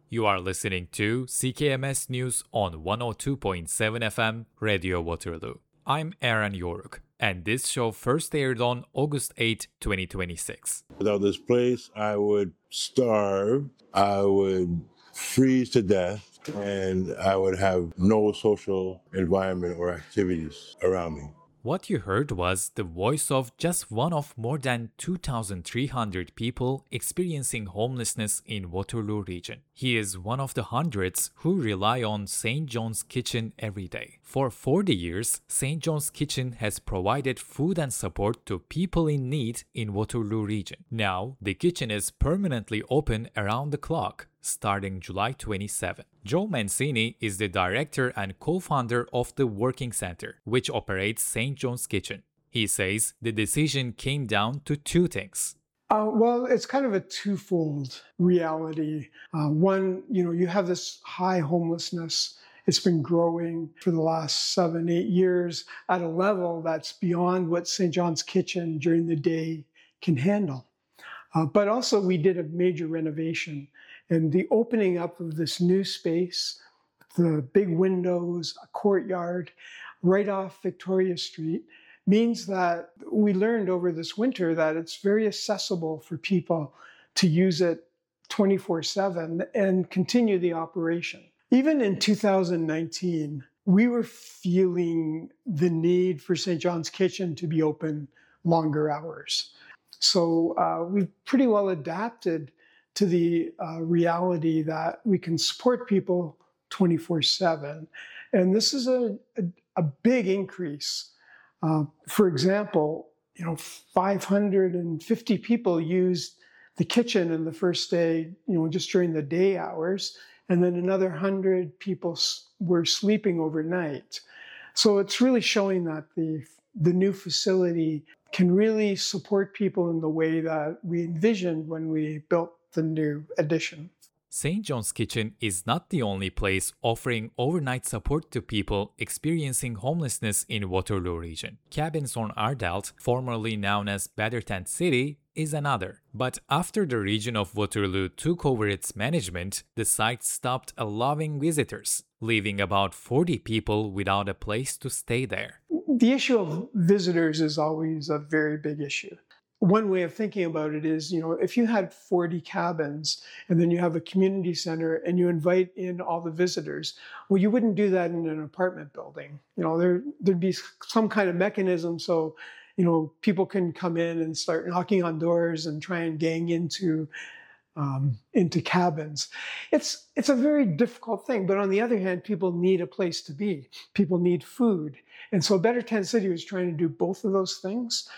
You are listening to CKMS News on 102.7 FM Radio Waterloo. I'm Aaron Yoruk, and this show first aired on August 8, 2026. Without this place, I would starve, I would freeze to death, and I would have no social environment or activities around me. What you heard was the voice of just one of more than 2,300 people experiencing homelessness in Waterloo region. He is one of the hundreds who rely on St. John's Kitchen every day. For 40 years, St. John's Kitchen has provided food and support to people in need in Waterloo region. Now, the kitchen is permanently open around the clock, starting July 27. Joe Mancini is the director and co-founder of the Working Center, which operates St. John's Kitchen. He says the decision came down to two things. Well, it's kind of a twofold reality. One, you have this high homelessness. It's been growing for the last 7-8 years at a level that's beyond what St. John's Kitchen during the day can handle. But also we did a major renovation, and the opening up of this new space, the big windows, a courtyard right off Victoria Street, means that we learned over this winter that it's very accessible for people to use it 24/7 and continue the operation. Even in 2019, we were feeling the need for St. John's Kitchen to be open longer hours. So we've pretty well adapted to the reality that we can support people 24/7. And this is a big increase. For example, 550 people used the kitchen in the first day, just during the day hours, and then another 100 people were sleeping overnight. So it's really showing that the new facility can really support people in the way that we envisioned when we built the new addition. St. John's Kitchen is not the only place offering overnight support to people experiencing homelessness in Waterloo region. Cabins on Ardelt, formerly known as Better Tent City, is another. But after the region of Waterloo took over its management, the site stopped allowing visitors, leaving about 40 people without a place to stay there. The issue of visitors is always a very big issue. One way of thinking about it is, if you had 40 cabins and then you have a community center and you invite in all the visitors, well, you wouldn't do that in an apartment building. There'd be some kind of mechanism so, people can come in and start knocking on doors and try and gang into cabins. It's a very difficult thing, but on the other hand, people need a place to be. People need food. And so Better Tent City was trying to do both of those things.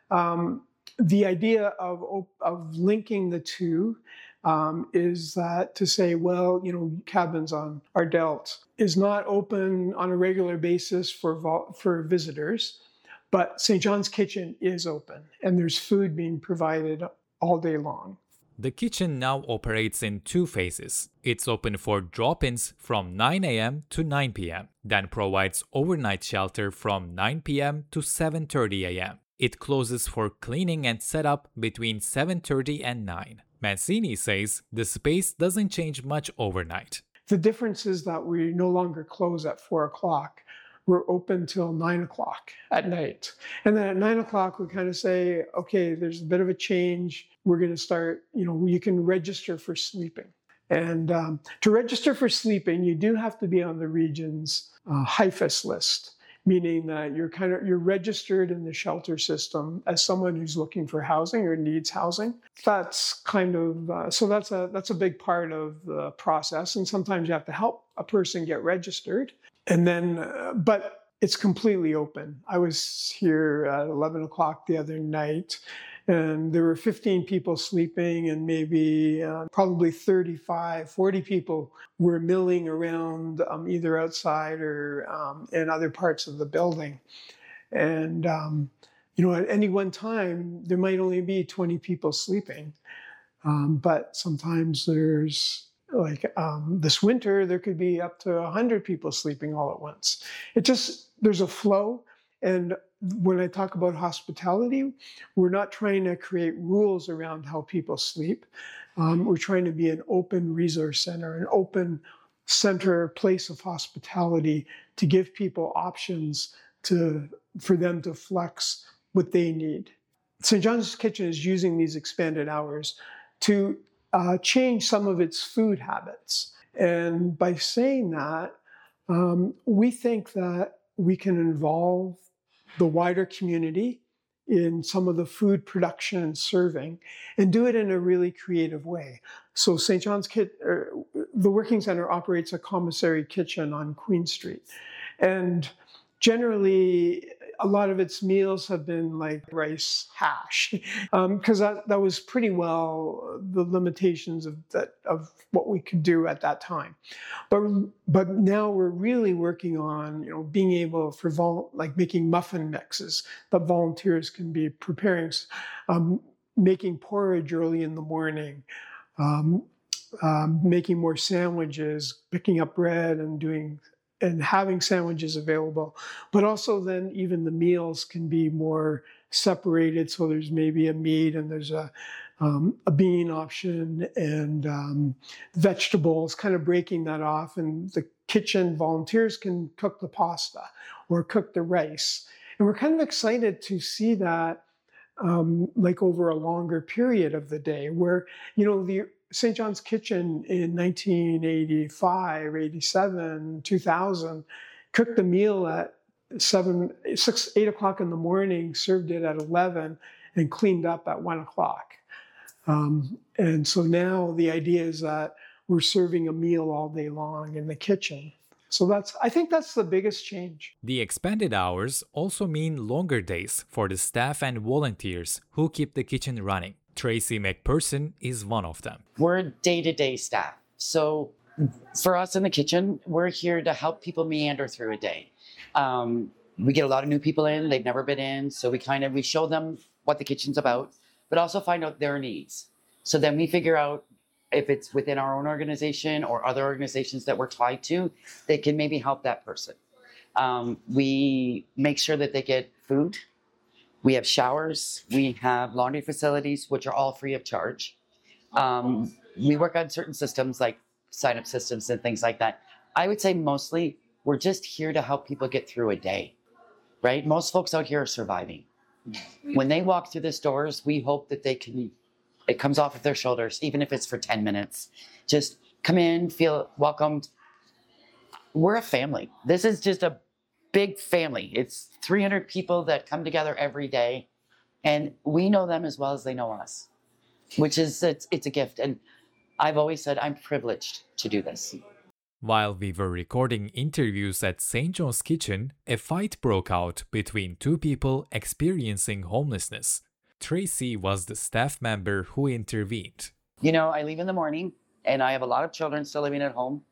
The idea of linking the two is that to say, well, cabins on Ardelt is not open on a regular basis for visitors, but St. John's Kitchen is open, and there's food being provided all day long. The kitchen now operates in two phases. It's open for drop-ins from 9 a.m. to 9 p.m., then provides overnight shelter from 9 p.m. to 7:30 a.m. It closes for cleaning and setup between 7:30 and 9. Mancini says the space doesn't change much overnight. The difference is that we no longer close at 4 o'clock. We're open till 9 o'clock at night. And then at 9 o'clock, we kind of say, okay, there's a bit of a change. We're going to start, you can register for sleeping. And to register for sleeping, you do have to be on the region's HIFAS list, meaning that you're registered in the shelter system as someone who's looking for housing or needs housing. That's that's a big part of the process. And sometimes you have to help a person get registered. And then, but it's completely open. I was here at 11 o'clock the other night, and there were 15 people sleeping, and maybe probably 40 people were milling around either outside or in other parts of the building. And, at any one time, there might only be 20 people sleeping. But sometimes there's this winter, there could be up to 100 people sleeping all at once. There's a flow. And when I talk about hospitality, we're not trying to create rules around how people sleep. We're trying to be an open resource center, an open center, place of hospitality to give people options for them to flex what they need. St. John's Kitchen is using these expanded hours to change some of its food habits. And by saying that, we think that we can involve the wider community in some of the food production and serving and do it in a really creative way. So St. John's the Working Center operates a commissary kitchen on Queen Street. And generally, a lot of its meals have been like rice hash, because that was pretty well the limitations of what we could do at that time. But now we're really working on being able like making muffin mixes that volunteers can be preparing, making porridge early in the morning, making more sandwiches, picking up bread and having sandwiches available. But also then even the meals can be more separated. So there's maybe a meat and there's a bean option and vegetables, kind of breaking that off. And the kitchen volunteers can cook the pasta or cook the rice. And we're kind of excited to see that like over a longer period of the day where, the St. John's Kitchen in 1985, 87, 2000, cooked the meal at 8 o'clock in the morning, served it at 11, and cleaned up at 1 o'clock. And so now the idea is that we're serving a meal all day long in the kitchen. So I think that's the biggest change. The expanded hours also mean longer days for the staff and volunteers who keep the kitchen running. Tracy McPherson is one of them. We're day-to-day staff. So for us in the kitchen, we're here to help people meander through a day. We get a lot of new people in, they've never been in. So we show them what the kitchen's about, but also find out their needs. So then we figure out if it's within our own organization or other organizations that we're tied to, they can maybe help that person. We make sure that they get food. We have showers. We have laundry facilities, which are all free of charge. We work on certain systems like sign-up systems and things like that. I would say mostly we're just here to help people get through a day, right? Most folks out here are surviving. When they walk through these doors, we hope that it comes off of their shoulders, even if it's for 10 minutes. Just come in, feel welcomed. We're a family. This is just a big family. It's 300 people that come together every day, and we know them as well as they know us, which is, it's a gift. And I've always said I'm privileged to do this. While we were recording interviews at St. John's Kitchen, a fight broke out between two people experiencing homelessness. Tracy was the staff member who intervened. I leave in the morning, and I have a lot of children still living at home.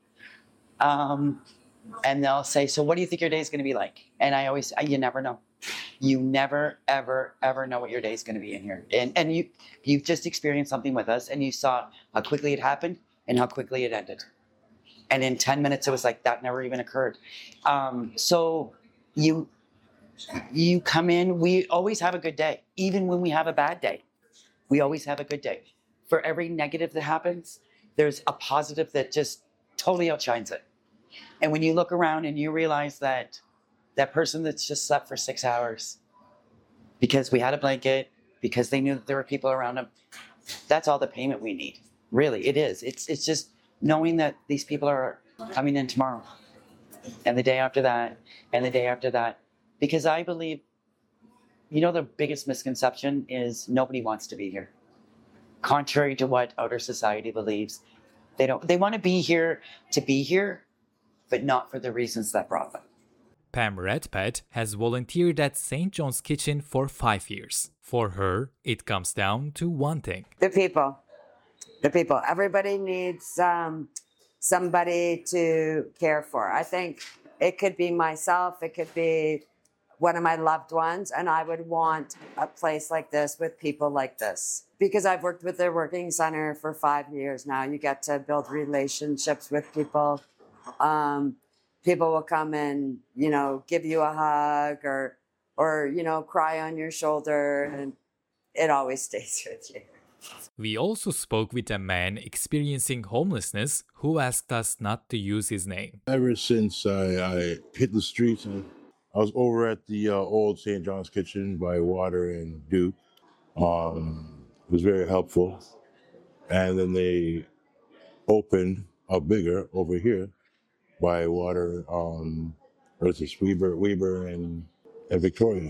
And they'll say, so what do you think your day is going to be like? And I always, you never know. You never, ever, ever know what your day is going to be in here. And you've just experienced something with us, and you saw how quickly it happened and how quickly it ended. And in 10 minutes, it was like that never even occurred. So you come in, we always have a good day. Even when we have a bad day, we always have a good day. For every negative that happens, there's a positive that just totally outshines it. And when you look around and you realize that that person that's just slept for 6 hours because we had a blanket, because they knew that there were people around them, that's all the payment we need. Really, it is. It's just knowing that these people are coming in tomorrow and the day after that and the day after that. Because I believe, the biggest misconception is nobody wants to be here. Contrary to what outer society believes, they want to be here, but not for the reasons that brought them. Pam Redpath has volunteered at St. John's Kitchen for 5 years. For her, it comes down to one thing. The people. Everybody needs somebody to care for. I think it could be myself, it could be one of my loved ones, and I would want a place like this with people like this. Because I've worked with the Working Center for 5 years now. You get to build relationships with people. People will come and, give you a hug or cry on your shoulder, and it always stays with you. We also spoke with a man experiencing homelessness who asked us not to use his name. Ever since I hit the streets, I was over at the old St. John's Kitchen by Water and Duke. It was very helpful. And then they opened up bigger over here by Water, what is this, Weber and Victoria.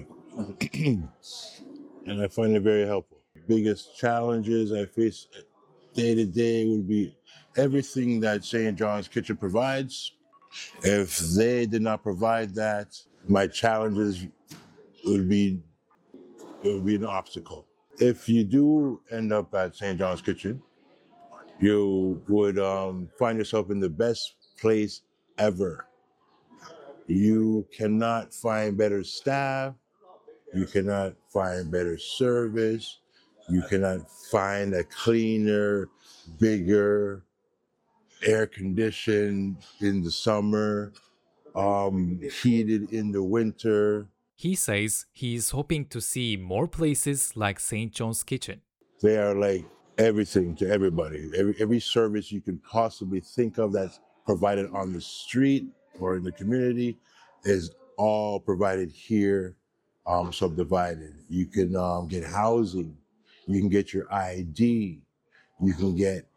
And I find it very helpful. Biggest challenges I face day to day would be everything that St. John's Kitchen provides. If they did not provide that, my challenges would be an obstacle. If you do end up at St. John's Kitchen, you would find yourself in the best place ever. You cannot find better staff. You cannot find better service. You cannot find a cleaner, bigger, air-conditioned in the summer, heated in the winter. He says he is hoping to see more places like St. John's Kitchen. They are like everything to everybody. Every service you can possibly think of that's provided on the street or in the community is all provided here, subdivided. You can get housing. You can get your ID. You can get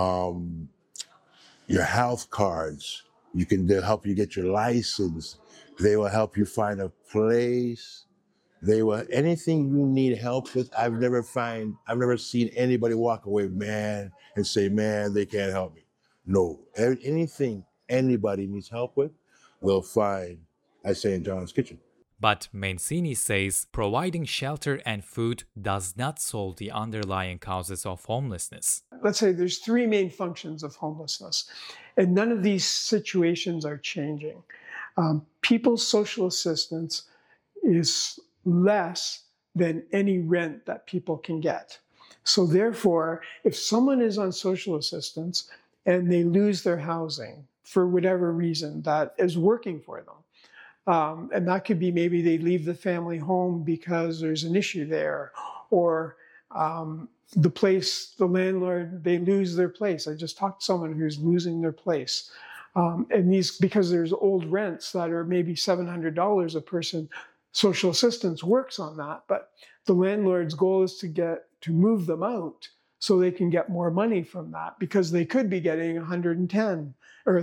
your health cards. They'll help you get your license. They will help you find a place. Anything you need help with. I've never seen anybody walk away, man, and say, man, they can't help me. No, anything anybody needs help with, we'll find at St. John's Kitchen. But Mancini says providing shelter and food does not solve the underlying causes of homelessness. Let's say there's three main functions of homelessness, and none of these situations are changing. People's social assistance is less than any rent that people can get. So therefore, if someone is on social assistance and they lose their housing for whatever reason that is working for them, and that could be maybe they leave the family home because there's an issue there, or the landlord, they lose their place. I just talked to someone who's losing their place. And because there's old rents that are maybe $700 a person, social assistance works on that. But the landlord's goal is to move them out so they can get more money from that, because they could be getting $110 or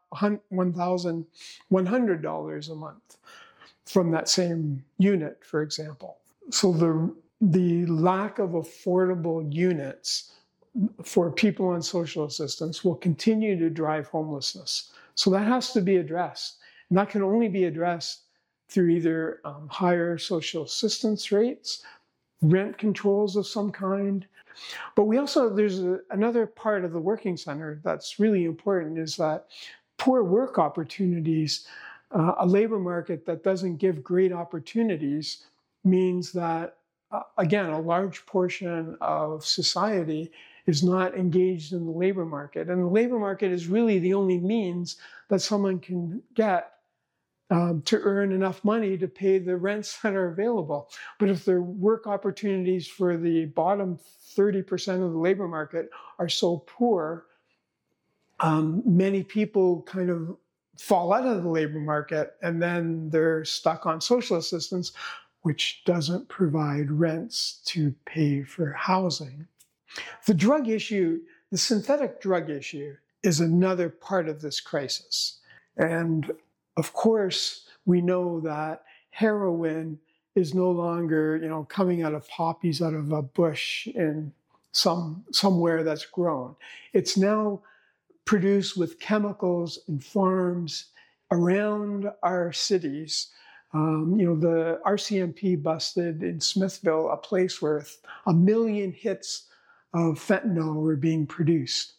$1,100 a month from that same unit, for example. So the lack of affordable units for people on social assistance will continue to drive homelessness. So that has to be addressed. And that can only be addressed through either higher social assistance rates, rent controls of some kind. But there's another part of the working center that's really important, is that poor work opportunities, a labor market that doesn't give great opportunities, means that, again, a large portion of society is not engaged in the labor market. And the labor market is really the only means that someone can get to earn enough money to pay the rents that are available. But if the work opportunities for the bottom 30% of the labor market are so poor, many people kind of fall out of the labor market, and then they're stuck on social assistance, which doesn't provide rents to pay for housing. The drug issue, the synthetic drug issue, is another part of this crisis. And of course, we know that heroin is no longer, coming out of poppies out of a bush in somewhere that's grown. It's now produced with chemicals in farms around our cities. The RCMP busted in Smithville a place where 1 million hits of fentanyl were being produced.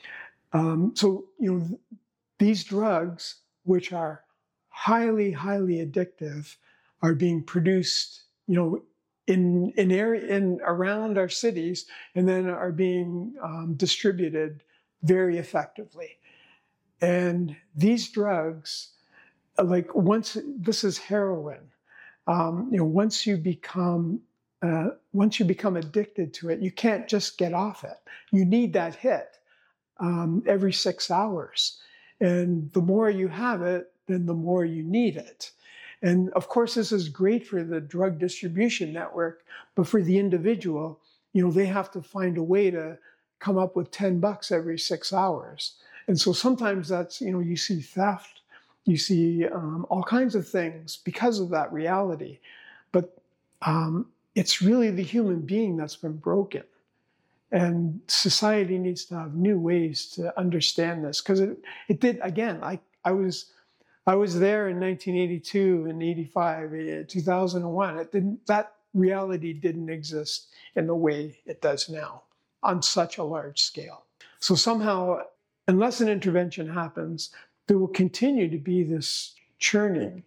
These drugs, which are highly, highly addictive, are being produced, in around our cities, and then are being distributed very effectively. And these drugs, this is heroin. Once you become once you become addicted to it, you can't just get off it. You need that hit every 6 hours. And the more you have it, then the more you need it. And of course, this is great for the drug distribution network, but for the individual, they have to find a way to come up with $10 every 6 hours. And so sometimes that's, you see theft, you see all kinds of things because of that reality. But it's really the human being that's been broken. And society needs to have new ways to understand this. Because it did, again, I was there in 1982 and 85, 2001. That reality didn't exist in the way it does now on such a large scale. So somehow, unless an intervention happens, there will continue to be this churning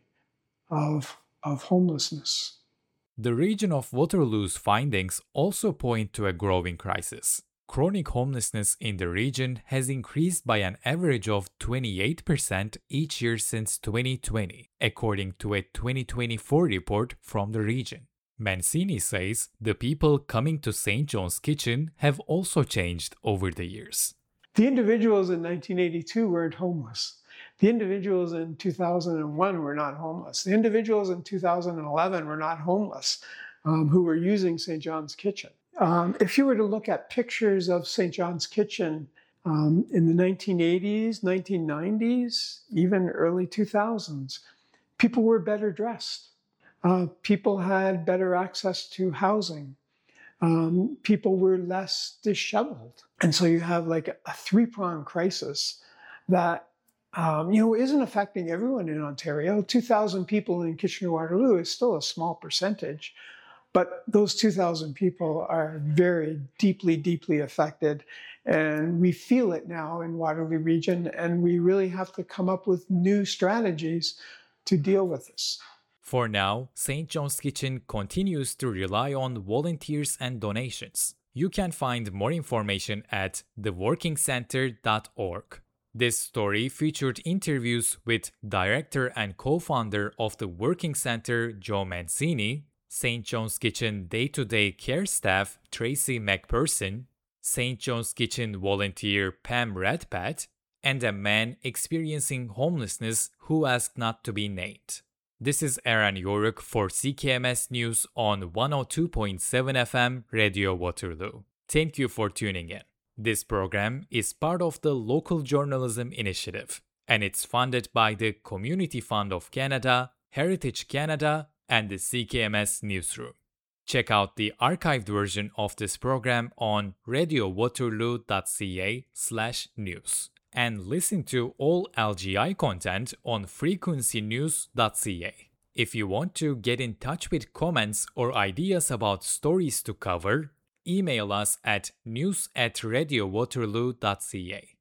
of homelessness. The region of Waterloo's findings also point to a growing crisis. Chronic homelessness in the region has increased by an average of 28% each year since 2020, according to a 2024 report from the region. Mancini says the people coming to St. John's Kitchen have also changed over the years. The individuals in 1982 weren't homeless. The individuals in 2001 were not homeless. The individuals in 2011 were not homeless who were using St. John's Kitchen. If you were to look at pictures of St. John's Kitchen in the 1980s, 1990s, even early 2000s, people were better dressed. People had better access to housing. People were less disheveled. And so you have like a three-pronged crisis that isn't affecting everyone in Ontario. 2,000 people in Kitchener-Waterloo is still a small percentage, but those 2,000 people are very deeply, deeply affected. And we feel it now in Waterloo region, and we really have to come up with new strategies to deal with this. For now, St. John's Kitchen continues to rely on volunteers and donations. You can find more information at theworkingcenter.org. This story featured interviews with director and co-founder of the Working Center, Joe Mancini, St. John's Kitchen day-to-day care staff, Tracy McPherson, St. John's Kitchen volunteer, Pam Redpath, and a man experiencing homelessness who asked not to be named. This is Aaron Yoruk for CKMS News on 102.7 FM Radio Waterloo. Thank you for tuning in. This program is part of the Local Journalism Initiative, and it's funded by the Community Fund of Canada, Heritage Canada, and the CKMS Newsroom. Check out the archived version of this program on radiowaterloo.ca/news. And listen to all LGI content on frequencynews.ca. If you want to get in touch with comments or ideas about stories to cover, email us at news@radiowaterloo.ca.